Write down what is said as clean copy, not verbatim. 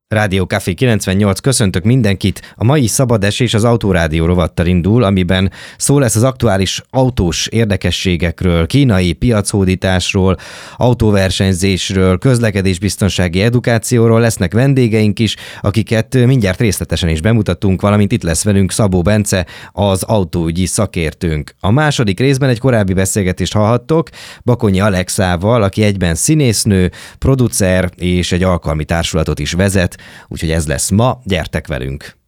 Rádió Café 98, köszöntök mindenkit. A mai Szabad Esés az Autórádió rovattal indul, amiben szó lesz az aktuális autós érdekességekről, kínai piachódításról, autóversenyzésről, közlekedésbiztonsági edukációról. Lesznek vendégeink is, akiket mindjárt részletesen is bemutatunk, valamint itt lesz velünk Szabó Bence, az autóügyi szakértőnk. A második részben egy korábbi beszélgetést hallhattok Bakonyi Alexával, aki egyben színésznő, producer és egy alkalmi társulatot is vezet. Úgyhogy ez lesz ma, gyertek velünk!